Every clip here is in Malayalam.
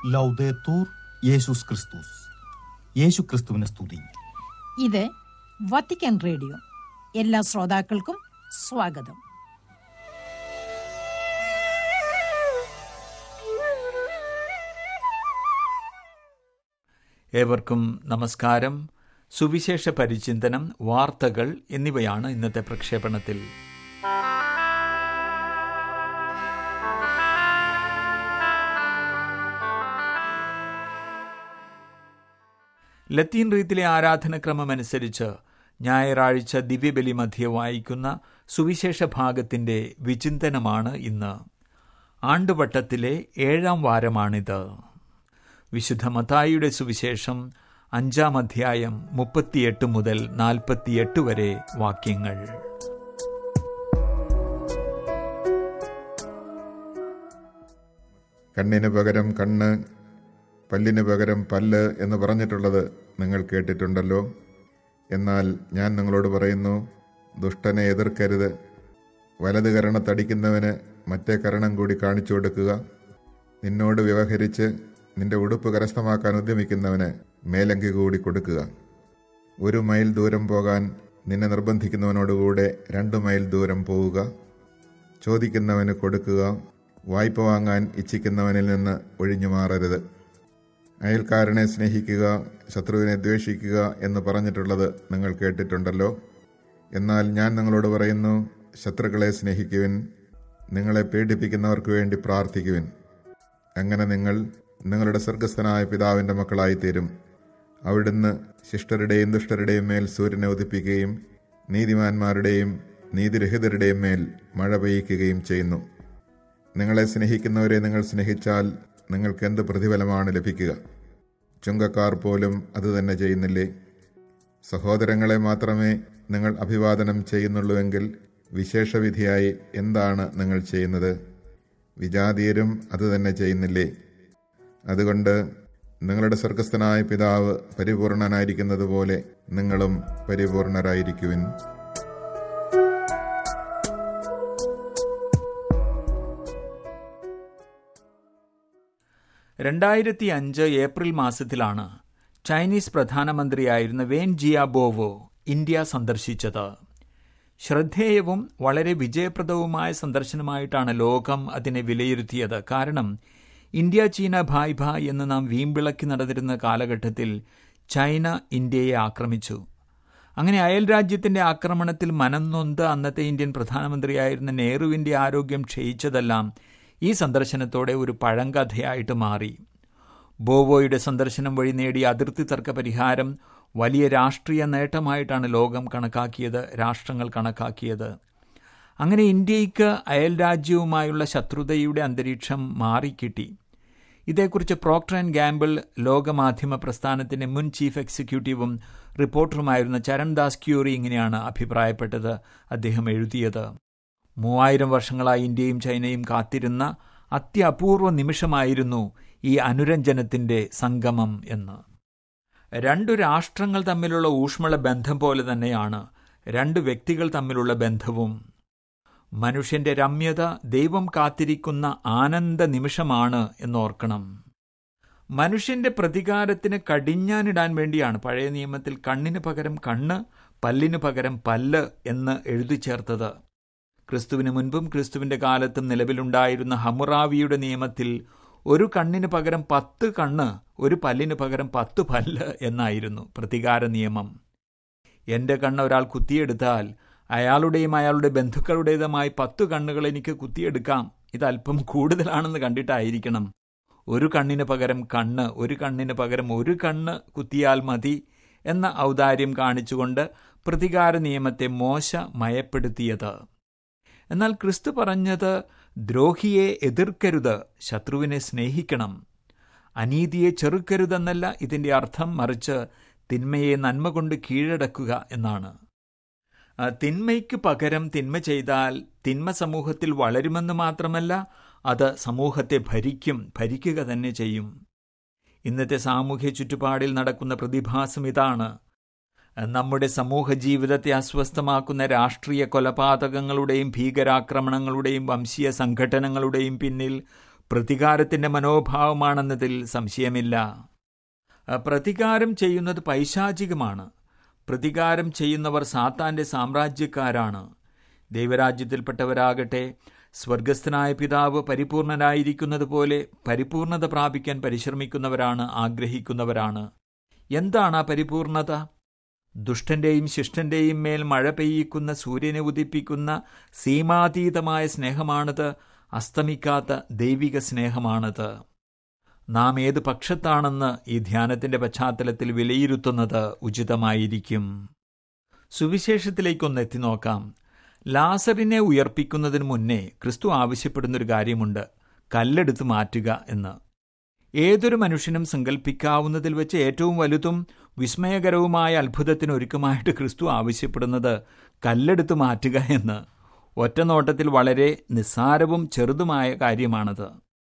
ലൗദേത്തൂർ യേശുസ് ക്രിസ്തുസ്. യേശു ക്രിസ്തുവിനെ സ്തുതി. ഇത് വത്തിക്കാൻ റേഡിയോ. എല്ലാ ശ്രോതാക്കൾക്കും സ്വാഗതം. ഏവർക്കും നമസ്കാരം. സുവിശേഷ പരിചിന്തനം, വാർത്തകൾ എന്നിവയാണ് ഇന്നത്തെ പ്രക്ഷേപണത്തിൽ. ലത്തീൻ റീത്തിലെ ആരാധനക്രമമനുസരിച്ച് ഞായറാഴ്ച ദിവ്യബലി മധ്യേ വായിക്കുന്ന സുവിശേഷ ഭാഗത്തിന്റെ വിചിന്തനമാണ് ഇന്ന്. ആണ്ടുവട്ടത്തിലെ 7-ാം വാരമാണിത്. വിശുദ്ധ മത്തായിയുടെ സുവിശേഷം 5-ാം അധ്യായം 38 മുതൽ 48 വരെ വാക്യങ്ങൾ. കണ്ണിന് പകരം കണ്ണ്, പല്ലിന് പകരം പല്ല് എന്ന് പറഞ്ഞിട്ടുള്ളത് നിങ്ങൾ കേട്ടിട്ടുണ്ടല്ലോ. എന്നാൽ ഞാൻ നിങ്ങളോട് പറയുന്നു, ദുഷ്ടനെ എതിർക്കരുത്. വലത് കരണത്തടിക്കുന്നവന് മറ്റേ കരണം കൂടി കാണിച്ചു കൊടുക്കുക. നിന്നോട് വ്യവഹരിച്ച് നിന്റെ ഉടുപ്പ് കരസ്ഥമാക്കാൻ ഉദ്യമിക്കുന്നവന് മേലങ്കി കൂടി കൊടുക്കുക. 1 മൈൽ ദൂരം പോകാൻ നിന്നെ നിർബന്ധിക്കുന്നവനോടുകൂടെ 2 മൈൽ ദൂരം പോവുക. ചോദിക്കുന്നവന് കൊടുക്കുക. വായ്പ വാങ്ങാൻ ഇച്ഛിക്കുന്നവനിൽ നിന്ന് ഒഴിഞ്ഞു മാറരുത്. അയൽക്കാരനെ സ്നേഹിക്കുക, ശത്രുവിനെ ദ്വേഷിക്കുക എന്ന് പറഞ്ഞിട്ടുള്ളത് നിങ്ങൾ കേട്ടിട്ടുണ്ടല്ലോ. എന്നാൽ ഞാൻ നിങ്ങളോട് പറയുന്നു, ശത്രുക്കളെ സ്നേഹിക്കുവിൻ, നിങ്ങളെ പീഡിപ്പിക്കുന്നവർക്ക് വേണ്ടി പ്രാർത്ഥിക്കുവിൻ. അങ്ങനെ നിങ്ങൾ നിങ്ങളുടെ സ്വർഗസ്ഥനായ പിതാവിൻ്റെ മക്കളായിത്തീരും. അവിടുന്ന് ശിഷ്ടരുടെയും ദുഷ്ടരുടെയും മേൽ സൂര്യനെ ഉദിപ്പിക്കുകയും നീതിമാന്മാരുടെയും നീതിരഹിതരുടെയും മേൽ മഴ പെയ്യിക്കുകയും ചെയ്യുന്നു. നിങ്ങളെ സ്നേഹിക്കുന്നവരെ നിങ്ങൾ സ്നേഹിച്ചാൽ നിങ്ങൾക്ക് എന്ത് പ്രതിഫലമാണ് ലഭിക്കുക? ചുങ്കക്കാർ പോലും അതുതന്നെ ചെയ്യുന്നില്ലേ? സഹോദരങ്ങളെ മാത്രമേ നിങ്ങൾ അഭിവാദനം ചെയ്യുന്നുള്ളൂവെങ്കിൽ വിശേഷവിധിയായി എന്താണ് നിങ്ങൾ ചെയ്യുന്നത്? വിജാതീയരും അതുതന്നെ ചെയ്യുന്നില്ലേ? അതുകൊണ്ട് നിങ്ങളുടെ സ്വർഗസ്ഥനായ പിതാവ് പരിപൂർണനായിരിക്കുന്നത് പോലെ നിങ്ങളും പരിപൂർണരായിരിക്കുവിൻ. 2005 ഏപ്രിൽ മാസത്തിലാണ് ചൈനീസ് പ്രധാനമന്ത്രിയായിരുന്ന വെൻ ജിയാബോവോ ഇന്ത്യ സന്ദർശിച്ചത്. ശ്രദ്ധേയവും വളരെ വിജയപ്രദവുമായ സന്ദർശനമായിട്ടാണ് ലോകം അതിനെ വിലയിരുത്തിയത്. കാരണം ഇന്ത്യ ചീന ഭായ് ഭായ് എന്ന് നാം വീമ്പിളക്കി നടന്നിരുന്ന കാലഘട്ടത്തിൽ ചൈന ഇന്ത്യയെ ആക്രമിച്ചു. അങ്ങനെ അയൽ രാജ്യത്തിന്റെ ആക്രമണത്തിൽ മനം നൊന്ത് അന്നത്തെ ഇന്ത്യൻ പ്രധാനമന്ത്രിയായിരുന്ന നെഹ്റുവിന്റെ ആരോഗ്യം ക്ഷയിച്ചതെല്ലാം ഈ സന്ദർശനത്തോടെ ഒരു പഴങ്കഥയായിട്ട് മാറി. ബോവോയുടെ സന്ദർശനം വഴി നേടിയ അതിർത്തി തർക്ക പരിഹാരം വലിയ രാഷ്ട്രീയ നേട്ടമായിട്ടാണ് ലോകം കണക്കാക്കിയത്, രാഷ്ട്രങ്ങൾ കണക്കാക്കിയത്. അങ്ങനെ ഇന്ത്യയ്ക്ക് അയൽ രാജ്യവുമായുള്ള ശത്രുതയുടെ അന്തരീക്ഷം മാറിക്കിട്ടി. ഇതേക്കുറിച്ച് പ്രോക്ടർ ആൻഡ് ഗാംബിൾ ലോകമാധ്യമ പ്രസ്ഥാനത്തിന്റെ മുൻ ചീഫ് എക്സിക്യൂട്ടീവും റിപ്പോർട്ടറുമായിരുന്ന ചരൺദാസ് ക്യൂറി ഇങ്ങനെയാണ് അഭിപ്രായപ്പെട്ടത്. അദ്ദേഹം എഴുതിയത്, 3000 വർഷങ്ങളായി ഇന്ത്യയും ചൈനയും കാത്തിരുന്ന അത്യപൂർവ നിമിഷമായിരുന്നു ഈ അനുരഞ്ജനത്തിന്റെ സംഗമം എന്ന്. 2 രാഷ്ട്രങ്ങൾ തമ്മിലുള്ള ഊഷ്മള ബന്ധം പോലെ തന്നെയാണ് 2 വ്യക്തികൾ തമ്മിലുള്ള ബന്ധവും. മനുഷ്യന്റെ രമ്യത ദൈവം കാത്തിരിക്കുന്ന ആനന്ദ നിമിഷമാണ് എന്നോർക്കണം. മനുഷ്യന്റെ പ്രതികാരത്തിന് കടിഞ്ഞാനിടാൻ വേണ്ടിയാണ് പഴയ നിയമത്തിൽ കണ്ണിന് പകരം കണ്ണ്, പല്ലിന് പകരം പല്ല് എന്ന് എഴുതി ചേർത്തത്. ക്രിസ്തുവിന് മുൻപും ക്രിസ്തുവിന്റെ കാലത്തും നിലവിലുണ്ടായിരുന്ന ഹമ്മുറാവിയുടെ നിയമത്തിൽ 1 കണ്ണിന് പകരം 10 കണ്ണ്, 1 പല്ലിന് പകരം 10 പല്ല് എന്നായിരുന്നു പ്രതികാര നിയമം. എന്റെ കണ്ണ് ഒരാൾ കുത്തിയെടുത്താൽ അയാളുടെയും അയാളുടെ ബന്ധുക്കളുടേതുമായി 10 കണ്ണുകൾ എനിക്ക് കുത്തിയെടുക്കാം. ഇതല്പം കൂടുതലാണെന്ന് കണ്ടിട്ടായിരിക്കണം 1 കണ്ണിന് പകരം കണ്ണ്, 1 കണ്ണിന് പകരം 1 കണ്ണ് കുത്തിയാൽ മതി എന്ന ഔദാര്യം കാണിച്ചുകൊണ്ട് പ്രതികാര നിയമത്തെ മോശ മയപ്പെടുത്തിയത്. എന്നാൽ ക്രിസ്തു പറഞ്ഞത് ദ്രോഹിയെ എതിർക്കരുത്, ശത്രുവിനെ സ്നേഹിക്കണം. അനീതിയെ ചെറുക്കരുതെന്നല്ല ഇതിന്റെ അർത്ഥം, മറിച്ച് തിന്മയെ നന്മ കൊണ്ട് കീഴടക്കുക എന്നാണ്. തിന്മയ്ക്ക് പകരം തിന്മ ചെയ്താൽ തിന്മ സമൂഹത്തിൽ വളരുമെന്ന് മാത്രമല്ല, അത് സമൂഹത്തെ ഭരിക്കുക തന്നെ ചെയ്യും. ഇന്നത്തെ സാമൂഹ്യ ചുറ്റുപാടിൽ നടക്കുന്ന പ്രതിഭാസം ഇതാണ്. നമ്മുടെ സമൂഹ ജീവിതത്തെ അസ്വസ്ഥമാക്കുന്ന രാഷ്ട്രീയ കൊലപാതകങ്ങളുടെയും ഭീകരാക്രമണങ്ങളുടെയും വംശീയ സംഘടനകളുടെയും പിന്നിൽ പ്രതികാരത്തിൻ്റെ മനോഭാവമാണെന്നതിൽ സംശയമില്ല. പ്രതികാരം ചെയ്യുന്നത് പൈശാചികമാണ്. പ്രതികാരം ചെയ്യുന്നവർ സാത്താൻ്റെ സാമ്രാജ്യക്കാരാണ്. ദൈവരാജ്യത്തിൽപ്പെട്ടവരാകട്ടെ സ്വർഗസ്ഥനായ പിതാവ് പരിപൂർണനായിരിക്കുന്നത് പോലെ പരിപൂർണത പ്രാപിക്കാൻ പരിശ്രമിക്കുന്നവരാണ്, ആഗ്രഹിക്കുന്നവരാണ്. എന്താണ് ആ പരിപൂർണത? ദുഷ്ടന്റെയും ശിഷ്ടന്റെയും മേൽ മഴ പെയ്യിക്കുന്ന സൂര്യനെ ഉദിപ്പിക്കുന്ന സീമാതീതമായ സ്നേഹമാണത്. അസ്തമിക്കാത്ത ദൈവിക സ്നേഹമാണത്. നാം ഏത് പക്ഷത്താണെന്ന് ഈ ധ്യാനത്തിന്റെ പശ്ചാത്തലത്തിൽ വിലയിരുത്തുന്നത് ഉചിതമായിരിക്കും. സുവിശേഷത്തിലേക്കൊന്ന് എത്തി നോക്കാം. ലാസറിനെ ഉയർപ്പിക്കുന്നതിന് മുന്നേ ക്രിസ്തു ആവശ്യപ്പെടുന്നൊരു കാര്യമുണ്ട്: കല്ലെടുത്ത് മാറ്റുക എന്ന്. ഏതൊരു മനുഷ്യനും സങ്കല്പിക്കാവുന്നതിൽ വെച്ച് ഏറ്റവും വലുതും വിസ്മയകരവുമായ അത്ഭുതത്തിനൊരുക്കമായിട്ട് ക്രിസ്തു ആവശ്യപ്പെടുന്നത് കല്ലെടുത്ത് മാറ്റുക എന്ന്. ഒറ്റനോട്ടത്തിൽ വളരെ നിസ്സാരവും ചെറുതുമായ കാര്യമാണത്.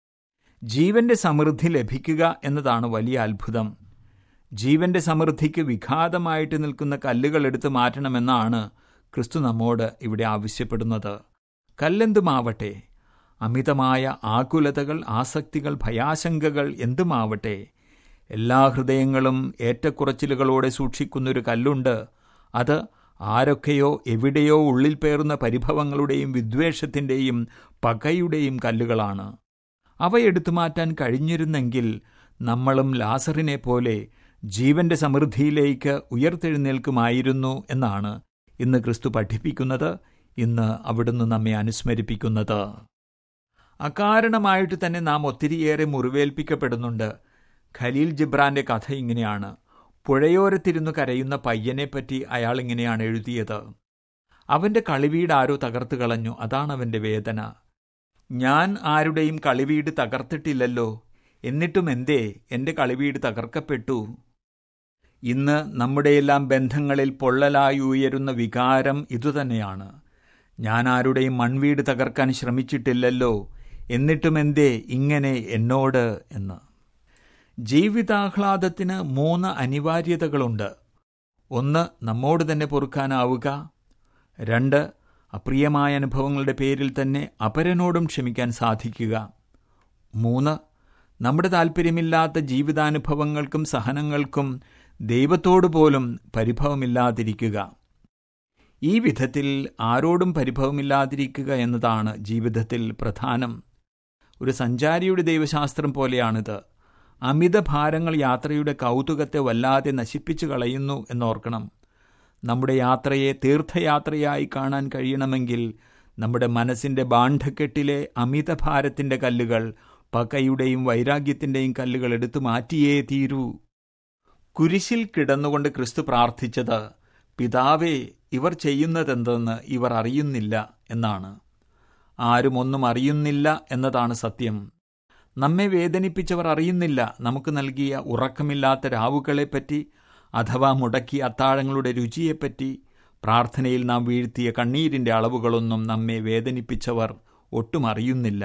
ജീവന്റെ സമൃദ്ധി ലഭിക്കുക എന്നതാണ് വലിയ അത്ഭുതം. ജീവന്റെ സമൃദ്ധിക്ക് വിഘാതമായിട്ട് നിൽക്കുന്ന കല്ലുകൾ എടുത്ത് മാറ്റണമെന്നാണ് ക്രിസ്തു നമ്മോട് ഇവിടെ ആവശ്യപ്പെടുന്നത്. കല്ലെന്തുമാവട്ടെ, അമിതമായ ആകുലതകൾ, ആസക്തികൾ, ഭയാശങ്കകൾ എന്തുമാവട്ടെ, എല്ലാ ഹൃദയങ്ങളും ഏറ്റക്കുറച്ചിലുകളോടെ സൂക്ഷിക്കുന്നൊരു കല്ലുണ്ട്. അത് ആരൊക്കെയോ എവിടെയോ ഉള്ളിൽ പേറുന്ന പരിഭവങ്ങളുടെയും വിദ്വേഷത്തിൻ്റെയും പകയുടെയും കല്ലുകളാണ്. അവയെടുത്തു മാറ്റാൻ കഴിഞ്ഞിരുന്നെങ്കിൽ നമ്മളും ലാസറിനെ പോലെ ജീവന്റെ സമൃദ്ധിയിലേക്ക് ഉയർത്തെഴുന്നേൽക്കുമായിരുന്നു എന്നാണ് ഇന്ന് ക്രിസ്തു പഠിപ്പിക്കുന്നത്, ഇന്ന് അവിടുന്ന് നമ്മെ അനുസ്മരിപ്പിക്കുന്നത്. അകാരണമായിട്ട് തന്നെ നാം ഒത്തിരിയേറെ മുറിവേൽപ്പിക്കപ്പെടുന്നുണ്ട്. ഖലീൽ ജിബ്രാന്റെ കഥ ഇങ്ങനെയാണ്. പുഴയോരത്തിരുന്ന് കരയുന്ന പയ്യനെപ്പറ്റി അയാൾ ഇങ്ങനെയാണ് എഴുതിയത്: അവന്റെ കളിവീട് ആരോ തകർത്തു കളഞ്ഞു, അതാണ് അവന്റെ വേദന. ഞാൻ ആരുടെയും കളിവീട് തകർത്തിട്ടില്ലല്ലോ, എന്നിട്ടും എന്തേ എൻ്റെ കളിവീട് തകർക്കപ്പെട്ടു? ഇന്ന് നമ്മുടെയെല്ലാം ബന്ധങ്ങളിൽ പൊള്ളലായി ഉയരുന്ന വികാരം ഇതുതന്നെയാണ്. ഞാൻ ആരുടെയും മൺവീട് തകർക്കാൻ ശ്രമിച്ചിട്ടില്ലല്ലോ, എന്നിട്ടും എന്തേ ഇങ്ങനെ എന്നോട് എന്ന്. ജീവിതാഹ്ലാദത്തിന് 3 അനിവാര്യതകളുണ്ട്. 1, നമ്മോട് തന്നെ പൊറുക്കാനാവുക. 2, അപ്രിയമായ അനുഭവങ്ങളുടെ പേരിൽ തന്നെ അപരനോടും ക്ഷമിക്കാൻ സാധിക്കുക. 3, നമ്മുടെ താല്പര്യമില്ലാത്ത ജീവിതാനുഭവങ്ങൾക്കും സഹനങ്ങൾക്കും ദൈവത്തോടു പോലും പരിഭവമില്ലാതിരിക്കുക. ഈ വിധത്തിൽ ആരോടും പരിഭവമില്ലാതിരിക്കുക എന്നതാണ് ജീവിതത്തിൽ പ്രധാനം. ഒരു സഞ്ചാരിയുടെ ദൈവശാസ്ത്രം പോലെയാണിത്. അമിത ഭാരങ്ങൾ യാത്രയുടെ കൗതുകത്തെ വല്ലാതെ നശിപ്പിച്ചു കളയുന്നു എന്നോർക്കണം. നമ്മുടെ യാത്രയെ തീർത്ഥയാത്രയായി കാണാൻ കഴിയണമെങ്കിൽ നമ്മുടെ മനസ്സിൻ്റെ ബാണ്ഡക്കെട്ടിലെ അമിതഭാരത്തിൻ്റെ കല്ലുകൾ, പകയുടെയും വൈരാഗ്യത്തിൻ്റെയും കല്ലുകൾ എടുത്തു മാറ്റിയേ തീരൂ. കുരിശിൽ കിടന്നുകൊണ്ട് ക്രിസ്തു പ്രാർത്ഥിച്ചത്, പിതാവേ, ഇവർ ചെയ്യുന്നതെന്തെന്ന് ഇവർ അറിയുന്നില്ല എന്നാണ്. ആരും ഒന്നും അറിയുന്നില്ല എന്നതാണ് സത്യം. നമ്മെ വേദനിപ്പിച്ചവർ അറിയുന്നില്ല. നമുക്ക് നൽകിയ ഉറക്കമില്ലാത്ത രാവുകളെപ്പറ്റി, അഥവാ മുടക്കിയ അത്താഴങ്ങളുടെ രുചിയെപ്പറ്റി, പ്രാർത്ഥനയിൽ നാം വീഴ്ത്തിയ കണ്ണീരിൻ്റെ അളവുകളൊന്നും നമ്മെ വേദനിപ്പിച്ചവർ ഒട്ടും അറിയുന്നില്ല.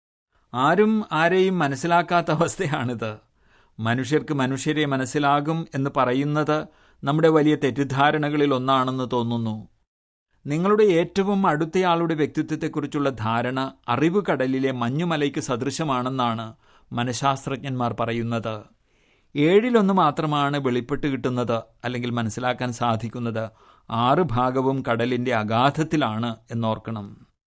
ആരും ആരെയും മനസ്സിലാക്കാത്ത അവസ്ഥയാണിത്. മനുഷ്യർക്ക് മനുഷ്യരെ മനസ്സിലാകും എന്ന് പറയുന്നത് നമ്മുടെ വലിയ തെറ്റിദ്ധാരണകളിൽ ഒന്നാണെന്ന് തോന്നുന്നു. നിങ്ങളുടെ ഏറ്റവും അടുത്തയാളുടെ വ്യക്തിത്വത്തെക്കുറിച്ചുള്ള ധാരണ അറിവ് കടലിലെ മഞ്ഞുമലയ്ക്ക് സദൃശമാണെന്നാണ് മനഃശാസ്ത്രജ്ഞന്മാർ പറയുന്നത്. 1/7 മാത്രമാണ് വെളിപ്പെട്ട് കിട്ടുന്നത്, അല്ലെങ്കിൽ മനസ്സിലാക്കാൻ സാധിക്കുന്നത്. 6 ഭാഗവും കടലിൻ്റെ അഗാധത്തിലാണ് എന്നോർക്കണം.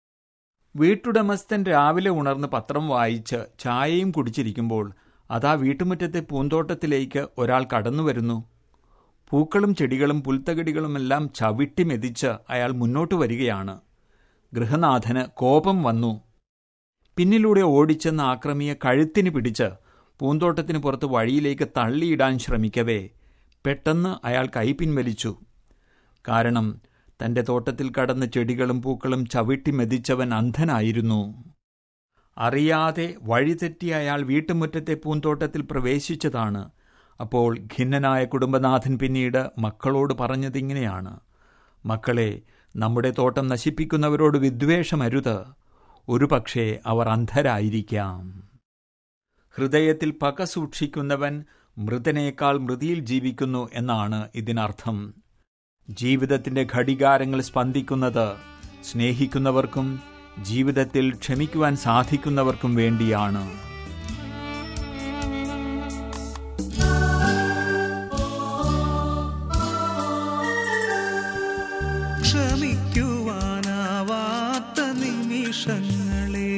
വീട്ടുടമസ്ഥൻ രാവിലെ ഉണർന്ന് പത്രം വായിച്ച് ചായയും കുടിച്ചിരിക്കുമ്പോൾ അതാ വീട്ടുമുറ്റത്തെ പൂന്തോട്ടത്തിലേക്ക് ഒരാൾ കടന്നു വരുന്നു. പൂക്കളും ചെടികളും പുൽത്തകിടികളുമെല്ലാം ചവിട്ടി മെതിച്ച് അയാൾ മുന്നോട്ട് വരികയാണ്. ഗൃഹനാഥന് കോപം വന്നു. പിന്നിലൂടെ ഓടിച്ചെന്ന് ആക്രമിയെ കഴുത്തിന് പിടിച്ച് പൂന്തോട്ടത്തിന് പുറത്ത് വഴിയിലേക്ക് തള്ളിയിടാൻ ശ്രമിക്കവേ പെട്ടെന്ന് അയാൾ കൈ പിൻവലിച്ചു. കാരണം തൻ്റെ തോട്ടത്തിൽ കടന്ന് ചെടികളും പൂക്കളും ചവിട്ടി മെതിച്ചവൻ അന്ധനായിരുന്നു. അറിയാതെ വഴിതെറ്റി അയാൾ വീട്ടുമുറ്റത്തെ പൂന്തോട്ടത്തിൽ പ്രവേശിച്ചതാണ്. അപ്പോൾ ഖിന്നനായ കുടുംബനാഥൻ പിന്നീട് മക്കളോട് പറഞ്ഞതിങ്ങനെയാണ്: മക്കളെ, നമ്മുടെ തോട്ടം നശിപ്പിക്കുന്നവരോട് വിദ്വേഷമരുത്. ഒരുപക്ഷേ അവർ അന്ധരായിരിക്കാം. ഹൃദയത്തിൽ പക സൂക്ഷിക്കുന്നവൻ മൃതനേക്കാൾ മൃതിയിൽ ജീവിക്കുന്നു എന്നാണ് ഇതിനർത്ഥം. ജീവിതത്തിൻ്റെ ഘടികാരങ്ങൾ സ്പന്ദിക്കുന്നത് സ്നേഹിക്കുന്നവർക്കും ജീവിതത്തിൽ ക്ഷമിക്കുവാൻ സാധിക്കുന്നവർക്കും വേണ്ടിയാണ്. ക്ഷമിക്കുവാനാവാത്ത നിമിഷങ്ങളെ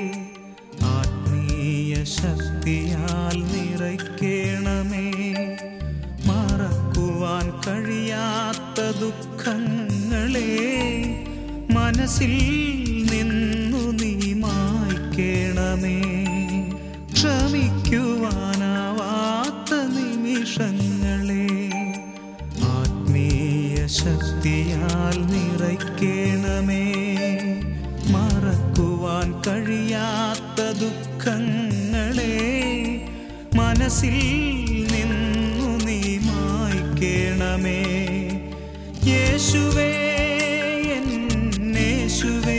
ആത്മീയ ശക്തിയാൽ നിറയ്ക്കണമേ. മറക്കുവാൻ കഴിയാത്ത ദുഃഖങ്ങളെ മനസ്സിൽ നിന്നു നീ മായ്ക്കണമേ. ക്ഷമിക്കുവാനാവാത്ത നിമിഷങ്ങളെ ആത്മീയ ശക്തിയാൽ നിറയ്ക്കണമേ. മറക്കുവാൻ കഴിയാത്ത ദുഃഖങ്ങളെ മനസ്സിൽ നിന്നു നീ മായ്ക്കണമേ. യേശുവേ, യേശുവേ,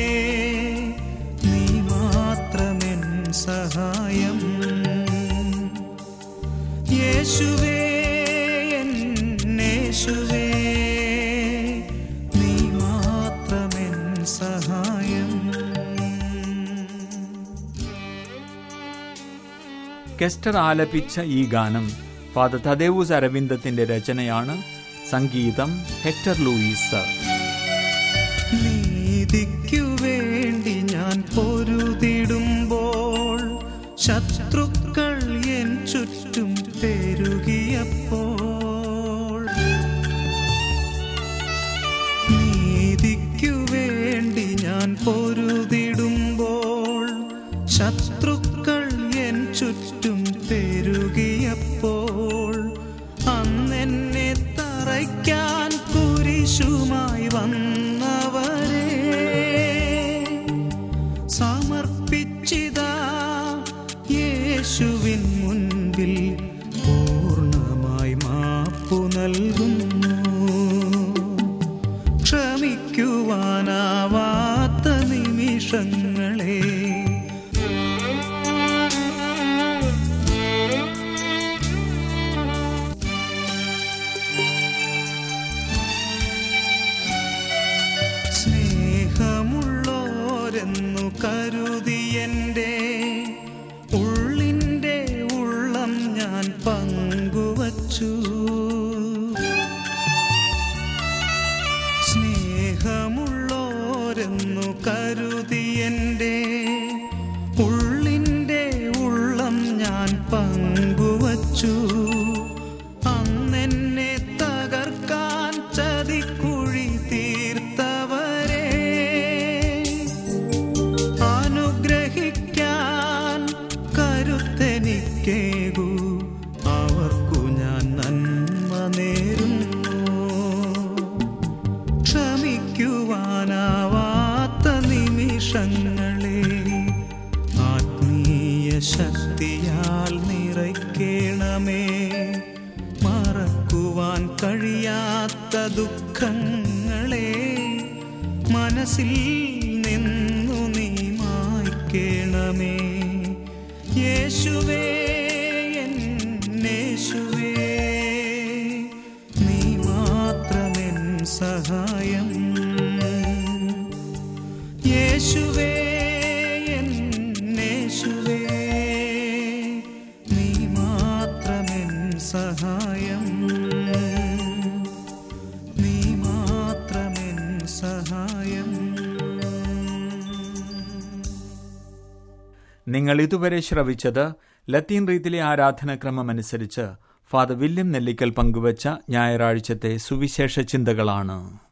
നീ മാത്രമെൻ സഹായം. യേശുവേ, യേശുവേ, നീ മാത്രമെൻ സഹായം. കെസ്റ്റർ ആലപിച്ച ഈ ഗാനം ഫാദർ തദേവൂസ് അരവിന്ദത്തിന്റെ രചനയാണ്. സംഗീതം ഹെക്ടർ ലൂയിസ്. നീതിക്കു വേണ്ടി ഞാൻ പൊരുതിടുമ്പോൾ ശത്രുക്കൾ എൻ ചുറ്റും പെരുകിയപ്പോൾ, നീതിക്കു വേണ്ടി ഞാൻ പൊരുതിടുമ്പോൾ ശത്രുക്കൾ എൻ ചുറ്റും പെരുകിയപ്പോൾ, അന്നെന്നെ തറയ്ക്കാൻ കുരിശുമായി വന്നവരെ സമർപ്പിച്ചിതാ യേശുവിൻ മുൻപിൽ പൂർണ്ണമായി മാപ്പു നൽകുന്നു. ക്ഷമിക്കുവാനാവാത്ത നിമിഷങ്ങളെ സ്നേഹമുള്ളോരെന്നു കരുതിയെൻ്റെ ഉള്ളിൻ്റെ ഉള്ളം ഞാൻ പങ്കുവച്ചു. സ്നേഹമുള്ളോരെന്നു കരുതിയെൻ്റെ ഉള്ളിൻ്റെ ഉള്ളം ഞാൻ പങ്കുവച്ചു. അന്നെന്നെ തകർക്കാൻ ചതിക്കുഴി തീർത്തവരെ അനുഗ്രഹിക്കാൻ കരുത്തെനിക്കേകൂ. അവർക്കു ഞാൻ നന്മ നേരുന്നു. ക്ഷമിക്കുവാനാവാത്ത നിമിഷങ്ങളെ ആത്മീയ ശക്തിയാൽ നിറയ്ക്കണമേ. മറക്കുവാൻ കഴിയാത്ത ദുഃഖങ്ങളെ മനസ്സിൽ നിന്നു നീ മായ്ക്കണമേ. യേശുവേ, യേശുവേ, നീ മാത്രമെൻ സഹായം. യേശുവേ, യേശുവേ, നീ മാത്രമെൻ സഹായം. നീ മാത്രമെൻ സഹായം. നിങ്ങൾ ഇതുവരെ ശ്രവിച്ചത് ലത്തീൻ റീതിയിലെ ആരാധനാക്രമമനുസരിച്ച് ഫാദർ വില്യം നെല്ലിക്കൽ പങ്കുവച്ച ഞായറാഴ്ചത്തെ സുവിശേഷ ചിന്തകളാണ്.